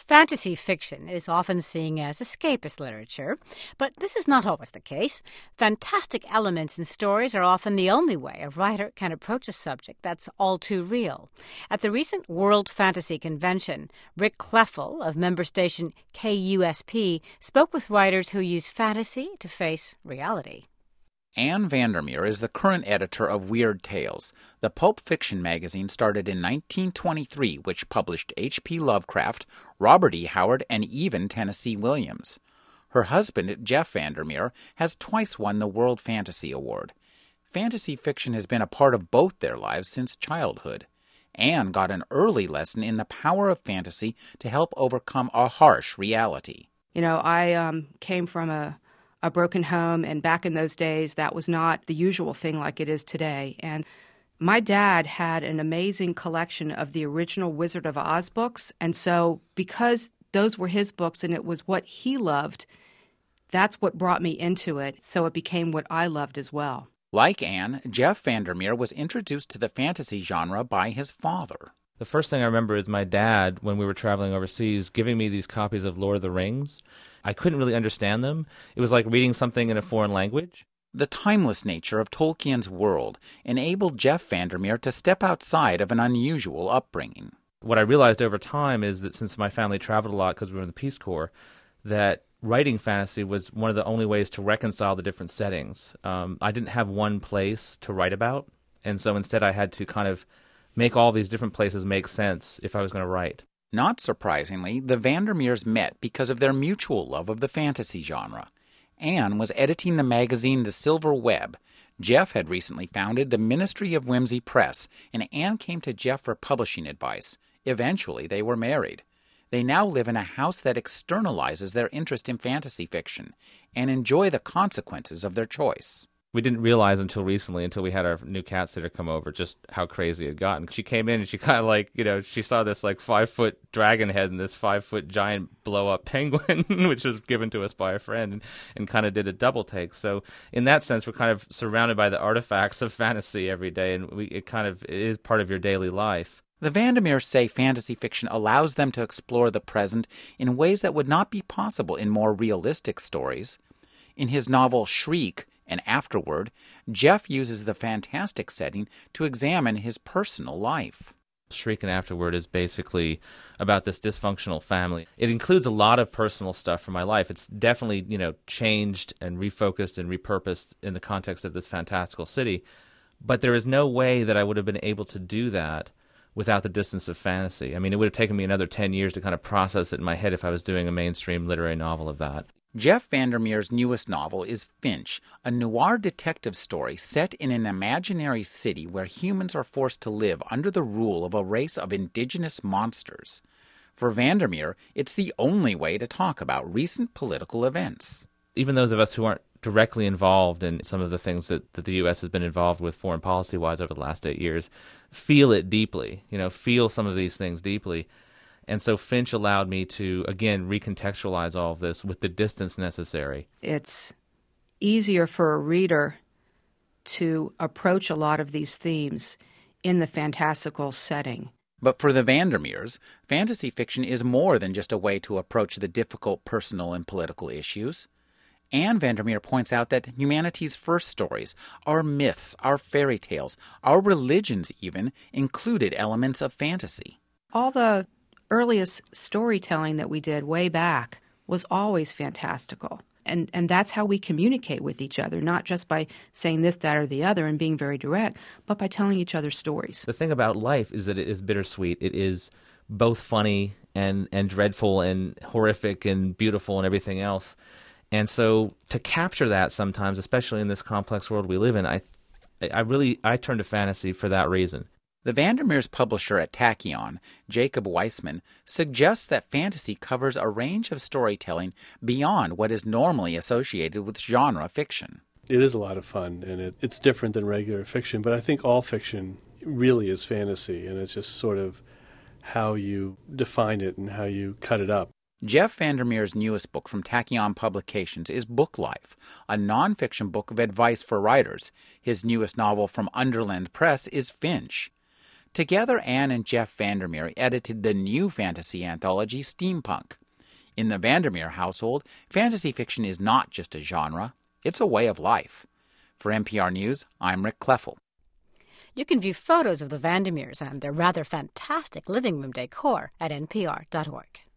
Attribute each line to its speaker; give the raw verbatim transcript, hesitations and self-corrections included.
Speaker 1: Fantasy fiction is often seen as escapist literature, but this is not always the case. Fantastic elements in stories are often the only way a writer can approach a subject that's all too real. At the recent World Fantasy Convention, Rick Kleffel of member station K U S P spoke with writers who use fantasy to face reality.
Speaker 2: Ann Vandermeer is the current editor of Weird Tales. The pulp fiction magazine started in nineteen twenty-three, which published H P Lovecraft, Robert E. Howard, and even Tennessee Williams. Her husband, Jeff Vandermeer, has twice won the World Fantasy Award. Fantasy fiction has been a part of both their lives since childhood. Ann got an early lesson in the power of fantasy to help overcome a harsh reality.
Speaker 3: You know, I um, came from a a broken home, and back in those days, that was not the usual thing like it is today. And my dad had an amazing collection of the original Wizard of Oz books, and so because those were his books and it was what he loved, that's what brought me into it, so it became what I loved as well.
Speaker 2: Like Ann, Jeff Vandermeer was introduced to the fantasy genre by his father.
Speaker 4: The first thing I remember is my dad, when we were traveling overseas, giving me these copies of Lord of the Rings. I couldn't really understand them. It was like reading something in a foreign language.
Speaker 2: The timeless nature of Tolkien's world enabled Jeff Vandermeer to step outside of an unusual upbringing.
Speaker 4: What I realized over time is that since my family traveled a lot because we were in the Peace Corps, that writing fantasy was one of the only ways to reconcile the different settings. Um, I didn't have one place to write about, and so instead I had to kind of make all these different places make sense if I was going to write.
Speaker 2: Not surprisingly, the Vandermeers met because of their mutual love of the fantasy genre. Ann was editing the magazine The Silver Web. Jeff had recently founded the Ministry of Whimsy Press, and Ann came to Jeff for publishing advice. Eventually, they were married. They now live in a house that externalizes their interest in fantasy fiction and enjoy the consequences of their choice.
Speaker 4: We didn't realize until recently, until we had our new cat sitter come over, just how crazy it had gotten. She came in and she kind of like, you know, she saw this like five-foot dragon head and this five-foot giant blow-up penguin, which was given to us by a friend, and, and kind of did a double take. So in that sense, we're kind of surrounded by the artifacts of fantasy every day, and we, it kind of it is part of your daily life.
Speaker 2: The Vandermeers say fantasy fiction allows them to explore the present in ways that would not be possible in more realistic stories. In his novel Shriek and Afterward, Jeff uses the fantastic setting to examine his personal life.
Speaker 4: Shriek and Afterward is basically about this dysfunctional family. It includes a lot of personal stuff from my life. It's definitely, you know, changed and refocused and repurposed in the context of this fantastical city. But there is no way that I would have been able to do that without the distance of fantasy. I mean, it would have taken me another ten years to kind of process it in my head if I was doing a mainstream literary novel of that.
Speaker 2: Jeff Vandermeer's newest novel is Finch, a noir detective story set in an imaginary city where humans are forced to live under the rule of a race of indigenous monsters. For Vandermeer, it's the only way to talk about recent political events.
Speaker 4: Even those of us who aren't directly involved in some of the things that, that the U S has been involved with foreign policy-wise over the last eight years feel it deeply, you know, feel some of these things deeply. And so Finch allowed me to, again, recontextualize all of this with the distance necessary.
Speaker 3: It's easier for a reader to approach a lot of these themes in the fantastical setting.
Speaker 2: But for the Vandermeers, fantasy fiction is more than just a way to approach the difficult personal and political issues. Ann Vandermeer points out that humanity's first stories, our myths, our fairy tales, our religions even, included elements of fantasy.
Speaker 3: All the earliest storytelling that we did way back was always fantastical. And and that's how we communicate with each other, not just by saying this, that, or the other and being very direct, but by telling each other stories.
Speaker 4: The thing about life is that it is bittersweet. It is both funny and, and dreadful and horrific and beautiful and everything else. And so to capture that sometimes, especially in this complex world we live in, I I really I turn to fantasy for that reason.
Speaker 2: The Vandermeers' publisher at Tachyon, Jacob Weissman, suggests that fantasy covers a range of storytelling beyond what is normally associated with genre fiction.
Speaker 5: It is a lot of fun, and it, it's different than regular fiction, but I think all fiction really is fantasy, and it's just sort of how you define it and how you cut it up.
Speaker 2: Jeff Vandermeer's newest book from Tachyon Publications is Book Life, a nonfiction book of advice for writers. His newest novel from Underland Press is Finch. Together, Anne and Jeff Vandermeer edited the new fantasy anthology, Steampunk. In the Vandermeer household, fantasy fiction is not just a genre, it's a way of life. For N P R News, I'm Rick Kleffel.
Speaker 1: You can view photos of the Vandermeers and their rather fantastic living room decor at N P R dot org.